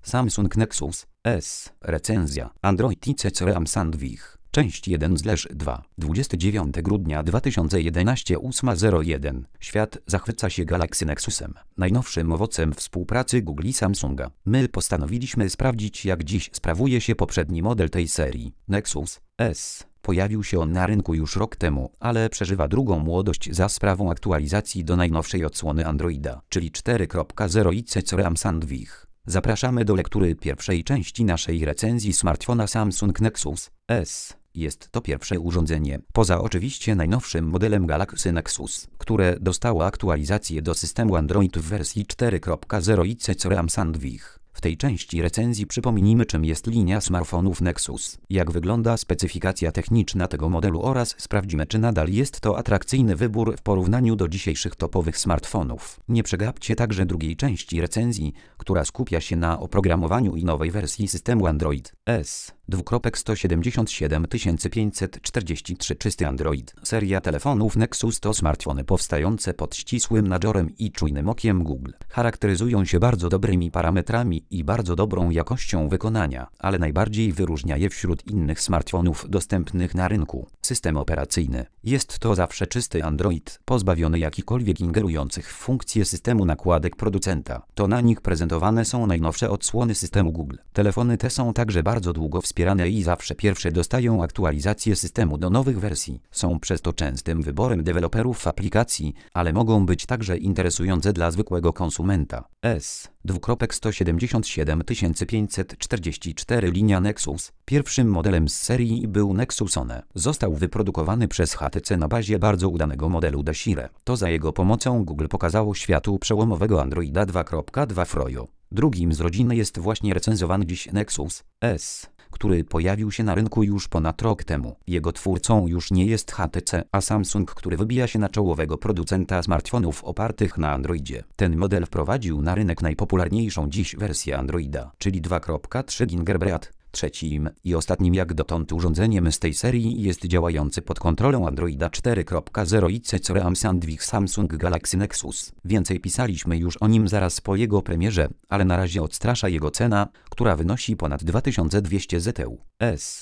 Samsung Nexus S. Recenzja. Android ICC RAM Sandwich. Część 1/2. 29 grudnia 2011 8:01. Świat zachwyca się Galaxy Nexusem, najnowszym owocem współpracy Google i Samsunga. My postanowiliśmy sprawdzić, jak dziś sprawuje się poprzedni model tej serii. Nexus S. Pojawił się on na rynku już rok temu, ale przeżywa drugą młodość za sprawą aktualizacji do najnowszej odsłony Androida, czyli 4.0 ICC RAM Sandwich. Zapraszamy do lektury pierwszej części naszej recenzji smartfona Samsung Nexus S. Jest to pierwsze urządzenie, poza oczywiście najnowszym modelem Galaxy Nexus, które dostało aktualizację do systemu Android w wersji 4.0 ICC RAM Sandwich. W tej części recenzji przypomnimy, czym jest linia smartfonów Nexus, jak wygląda specyfikacja techniczna tego modelu oraz sprawdzimy, czy nadal jest to atrakcyjny wybór w porównaniu do dzisiejszych topowych smartfonów. Nie przegapcie także drugiej części recenzji, która skupia się na oprogramowaniu i nowej wersji systemu Android S. 177 czysty Android. Seria telefonów Nexus to smartfony powstające pod ścisłym nadzorem i czujnym okiem Google. Charakteryzują się bardzo dobrymi parametrami i bardzo dobrą jakością wykonania, ale najbardziej wyróżnia je wśród innych smartfonów dostępnych na rynku system operacyjny. Jest to zawsze czysty Android, pozbawiony jakichkolwiek ingerujących w funkcje systemu nakładek producenta. To na nich prezentowane są najnowsze odsłony systemu Google. Telefony te są także bardzo długo wspierane i zawsze pierwsze dostają aktualizację systemu do nowych wersji. Są przez to częstym wyborem deweloperów aplikacji, ale mogą być także interesujące dla zwykłego konsumenta. S. 177 linia Nexus. Pierwszym modelem z serii był Nexus One. Został wyprodukowany przez HTC na bazie bardzo udanego modelu Desire. To za jego pomocą Google pokazało światu przełomowego Androida 2.2 Froyo. Drugim z rodziny jest właśnie recenzowany dziś Nexus S, który pojawił się na rynku już ponad rok temu. Jego twórcą już nie jest HTC, a Samsung, który wybija się na czołowego producenta smartfonów opartych na Androidzie. Ten model wprowadził na rynek najpopularniejszą dziś wersję Androida, czyli 2.3 Gingerbread. Trzecim i ostatnim jak dotąd urządzeniem z tej serii jest działający pod kontrolą Androida 4.0 ICC RAM Sandwich Samsung Galaxy Nexus. Więcej pisaliśmy już o nim zaraz po jego premierze, ale na razie odstrasza jego cena, która wynosi ponad 2200 ZU. S.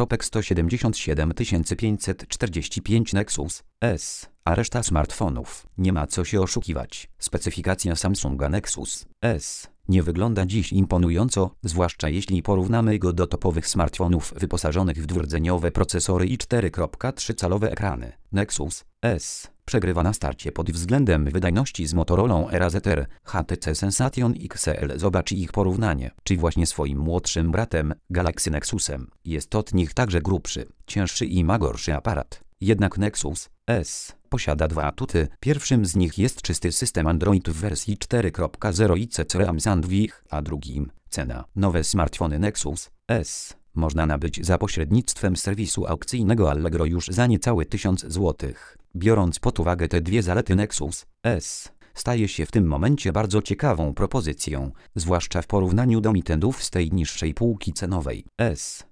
177 Nexus S. A reszta smartfonów. Nie ma co się oszukiwać. Specyfikacja Samsunga Nexus S. nie wygląda dziś imponująco, zwłaszcza jeśli porównamy go do topowych smartfonów wyposażonych w dwurdzeniowe procesory i 4.3-calowe ekrany. Nexus S. przegrywa na starcie pod względem wydajności z Motorolą RAZR, HTC Sensation XL. Zobacz ich porównanie, czy właśnie swoim młodszym bratem, Galaxy Nexusem. Jest od nich także grubszy, cięższy i ma gorszy aparat. Jednak Nexus S. posiada dwa atuty. Pierwszym z nich jest czysty system Android w wersji 4.0 ICC RAM Sandwich, a drugim cena. Nowe smartfony Nexus S. można nabyć za pośrednictwem serwisu aukcyjnego Allegro już za niecałe 1000 zł. Biorąc pod uwagę te dwie zalety, Nexus S. staje się w tym momencie bardzo ciekawą propozycją, zwłaszcza w porównaniu do mitendów z tej niższej półki cenowej. S.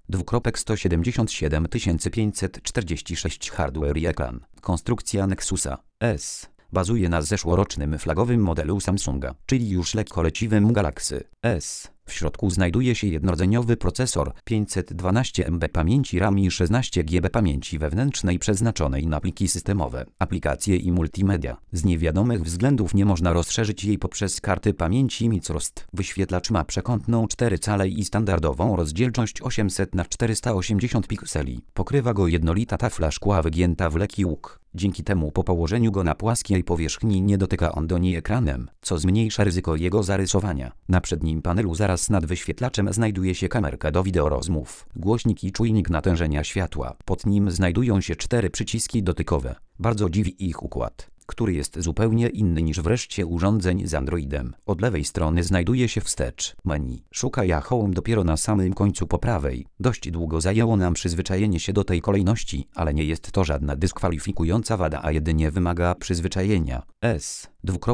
177 hardware i ekran. Konstrukcja Nexusa S. bazuje na zeszłorocznym flagowym modelu Samsunga, czyli już lekko leciwym Galaxy S. W środku znajduje się jednorodzeniowy procesor, 512 MB pamięci RAM i 16 GB pamięci wewnętrznej przeznaczonej na pliki systemowe, aplikacje i multimedia. Z niewiadomych względów nie można rozszerzyć jej poprzez karty pamięci microSD. Wyświetlacz ma przekątną 4 cale i standardową rozdzielczość 800 na 480 pikseli. Pokrywa go jednolita tafla szkła wygięta w lekki łuk. Dzięki temu po położeniu go na płaskiej powierzchni nie dotyka on do niej ekranem, co zmniejsza ryzyko jego zarysowania. Na przednim panelu zaraz nad wyświetlaczem znajduje się kamerka do wideorozmów, głośnik i czujnik natężenia światła. Pod nim znajdują się 4 przyciski dotykowe. Bardzo dziwi ich układ, który jest zupełnie inny niż w reszcie urządzeń z Androidem. Od lewej strony znajduje się wstecz menu. Szukaj Home dopiero na samym końcu po prawej. Dość długo zajęło nam przyzwyczajenie się do tej kolejności, ale nie jest to żadna dyskwalifikująca wada, a jedynie wymaga przyzwyczajenia. S.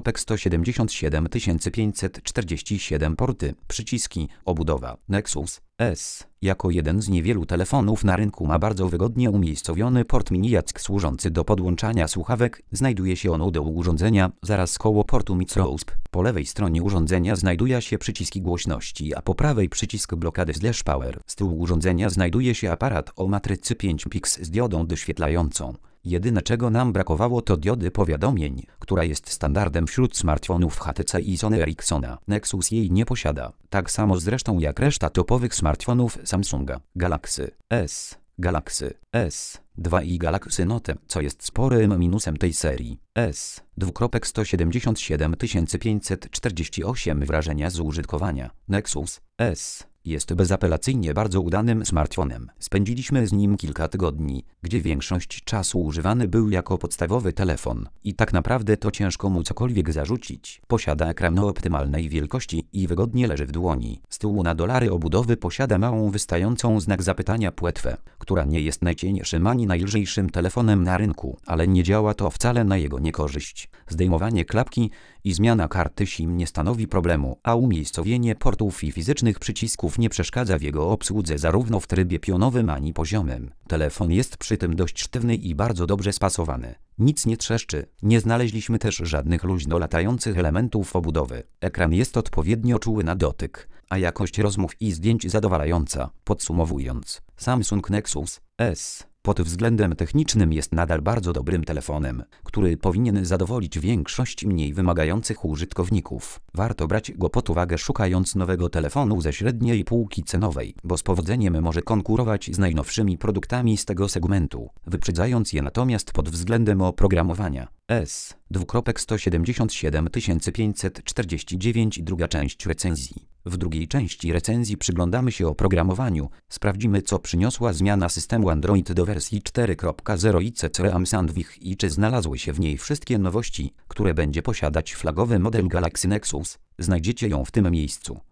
177 porty, przyciski, obudowa. Nexus S. Jako jeden z niewielu telefonów na rynku ma bardzo wygodnie umiejscowiony port mini jack służący do podłączania słuchawek. Znajduje się on u dołu urządzenia, zaraz koło portu microUSB. Po lewej stronie urządzenia znajduje się przycisk głośności, a po prawej przycisk blokady /power. Z tyłu urządzenia znajduje się aparat o matrycy 5 pix z diodą doświetlającą. Jedyne czego nam brakowało to diody powiadomień, która jest standardem wśród smartfonów HTC i Sony Ericssona. Nexus jej nie posiada, tak samo zresztą jak reszta topowych smartfonów Samsunga. Galaxy S, Galaxy S2 i Galaxy Note, co jest sporym minusem tej serii. S2.177 548 wrażenia z użytkowania. Nexus S jest bezapelacyjnie bardzo udanym smartfonem. Spędziliśmy z nim kilka tygodni, gdzie większość czasu używany był jako podstawowy telefon. I tak naprawdę to ciężko mu cokolwiek zarzucić. Posiada ekran o optymalnej wielkości i wygodnie leży w dłoni. Z tyłu na dolary obudowy posiada małą wystającą znak zapytania płetwę, która nie jest najcieńszym ani najlżejszym telefonem na rynku, ale nie działa to wcale na jego niekorzyść. Zdejmowanie klapki i zmiana karty SIM nie stanowi problemu, a umiejscowienie portów i fizycznych przycisków nie przeszkadza w jego obsłudze zarówno w trybie pionowym ani poziomym. Telefon jest przy tym dość sztywny i bardzo dobrze spasowany. Nic nie trzeszczy, nie znaleźliśmy też żadnych luźno latających elementów obudowy. Ekran jest odpowiednio czuły na dotyk, a jakość rozmów i zdjęć zadowalająca. Podsumowując, Samsung Nexus S pod względem technicznym jest nadal bardzo dobrym telefonem, który powinien zadowolić większość mniej wymagających użytkowników. Warto brać go pod uwagę szukając nowego telefonu ze średniej półki cenowej, bo z powodzeniem może konkurować z najnowszymi produktami z tego segmentu, wyprzedzając je natomiast pod względem oprogramowania. S2.177 549 Druga część recenzji. W drugiej części recenzji przyglądamy się oprogramowaniu, sprawdzimy co przyniosła zmiana systemu Android do wersji 4.0 i CCM Sandwich i czy znalazły się w niej wszystkie nowości, które będzie posiadać flagowy model Galaxy Nexus. Znajdziecie ją w tym miejscu.